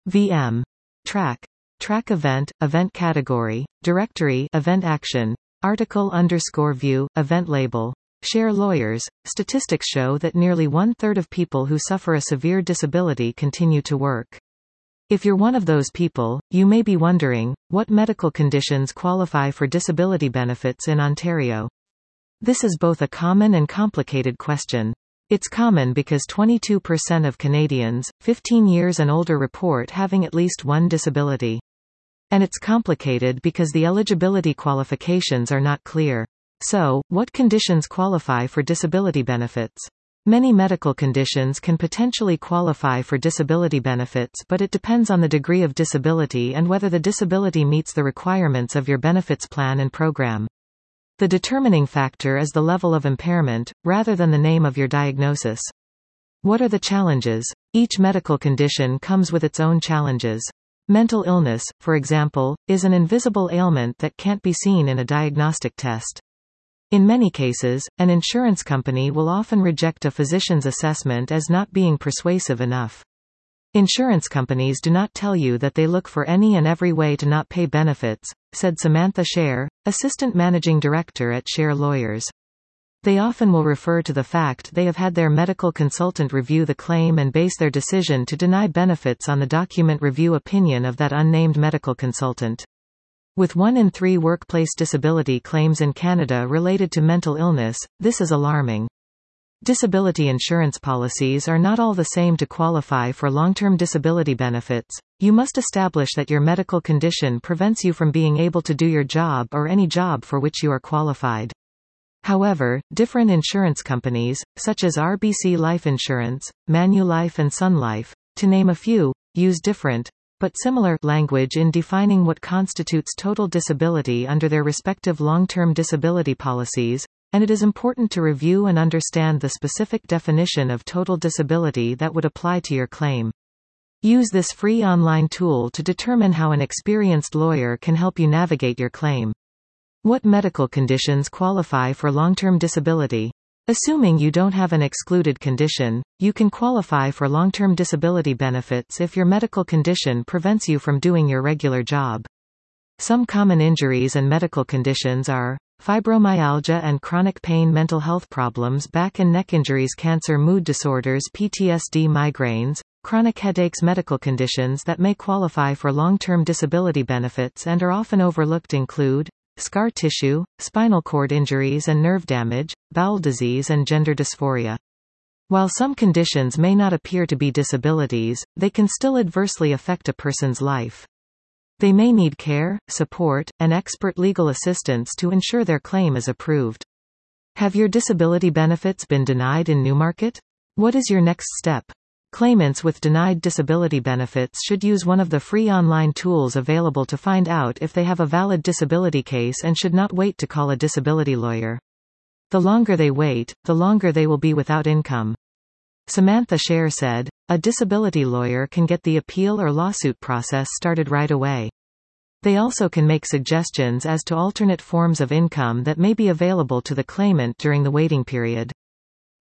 VM. Track. Track event, event category, directory, event action, article_view, event label. Share lawyers. Statistics show that nearly 1/3 of people who suffer a severe disability continue to work. If you're one of those people, you may be wondering, what medical conditions qualify for disability benefits in Ontario? This is both a common and complicated question. It's common because 22% of Canadians, 15 years and older report having at least one disability. And it's complicated because the eligibility qualifications are not clear. So, what conditions qualify for disability benefits? Many medical conditions can potentially qualify for disability benefits, but it depends on the degree of disability and whether the disability meets the requirements of your benefits plan and program. The determining factor is the level of impairment, rather than the name of your diagnosis. What are the challenges? Each medical condition comes with its own challenges. Mental illness, for example, is an invisible ailment that can't be seen in a diagnostic test. In many cases, an insurance company will often reject a physician's assessment as not being persuasive enough. Insurance companies do not tell you that they look for any and every way to not pay benefits, said Samantha Scher, Assistant Managing Director at Scher Lawyers. They often will refer to the fact they have had their medical consultant review the claim and base their decision to deny benefits on the document review opinion of that unnamed medical consultant. With 1 in 3 workplace disability claims in Canada related to mental illness, this is alarming. Disability insurance policies are not all the same to qualify for long-term disability benefits. You must establish that your medical condition prevents you from being able to do your job or any job for which you are qualified. However, different insurance companies, such as RBC Life Insurance, Manulife and Sun Life, to name a few, use different, but similar language in defining what constitutes total disability under their respective long-term disability policies, and it is important to review and understand the specific definition of total disability that would apply to your claim. Use this free online tool to determine how an experienced lawyer can help you navigate your claim. What medical conditions qualify for long-term disability? Assuming you don't have an excluded condition, you can qualify for long-term disability benefits if your medical condition prevents you from doing your regular job. Some common injuries and medical conditions are fibromyalgia and chronic pain, mental health problems, back and neck injuries, cancer, mood disorders, PTSD, migraines, chronic headaches. Medical conditions that may qualify for long-term disability benefits and are often overlooked include scar tissue, spinal cord injuries and nerve damage, bowel disease and gender dysphoria. While some conditions may not appear to be disabilities, they can still adversely affect a person's life. They may need care, support, and expert legal assistance to ensure their claim is approved. Have your disability benefits been denied in Newmarket? What is your next step? Claimants with denied disability benefits should use one of the free online tools available to find out if they have a valid disability case and should not wait to call a disability lawyer. The longer they wait, the longer they will be without income. Samantha Scher said, a disability lawyer can get the appeal or lawsuit process started right away. They also can make suggestions as to alternate forms of income that may be available to the claimant during the waiting period.